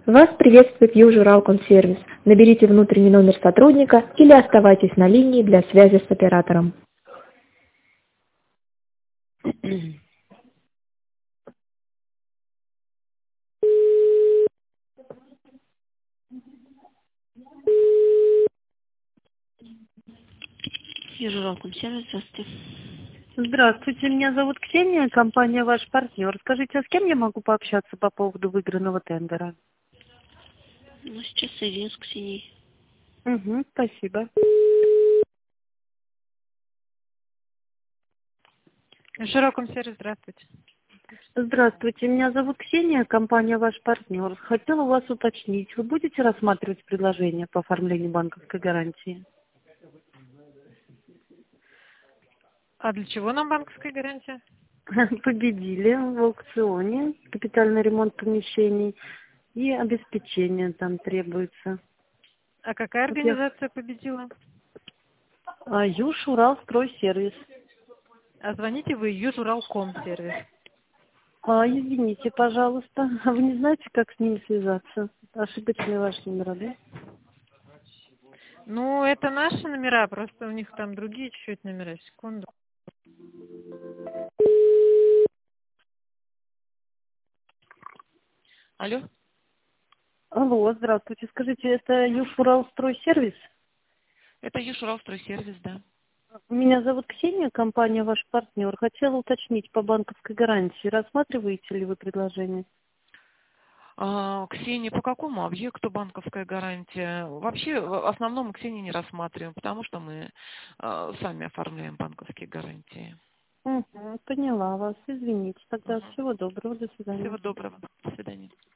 Вас приветствует Южуралкомсервис. Наберите внутренний номер сотрудника или оставайтесь на линии для связи с оператором. Южуралкомсервис, здравствуйте. Здравствуйте, меня зовут Ксения, компания «Ваш партнер». Скажите, а с кем я могу пообщаться по поводу выигранного тендера? Ну, сейчас соединю с Ксенией. Угу, спасибо. Южуралкомсервис, здравствуйте. Здравствуйте, меня зовут Ксения, компания «Ваш партнер». Хотела у вас уточнить, вы будете рассматривать предложение по оформлению банковской гарантии? А для чего нам банковская гарантия? Победили в аукционе, капитальный ремонт помещений и обеспечение там требуется. А какая Вот я... организация победила? Юж-Урал-Стройсервис. А звоните вы Южуралкомсервис. Извините, пожалуйста, а вы не знаете, как с ними связаться? Ошибочные ваши номера, да? Ну, это наши номера, просто у них там другие чуть-чуть номера. Секунду. Алло? Алло, здравствуйте. Скажите, это Юж-Урал-Стройсервис? Это Южуралстройсервис, да. Меня зовут Ксения, компания «Ваш партнер». Хотела уточнить по банковской гарантии. Рассматриваете ли вы предложение? Ксения, по какому объекту банковская гарантия? Вообще, в основном мы Ксении не рассматриваем, потому что мы сами оформляем банковские гарантии. Угу, поняла вас. Извините. Тогда Мгм. всего доброго. До свидания. Всего доброго. До свидания.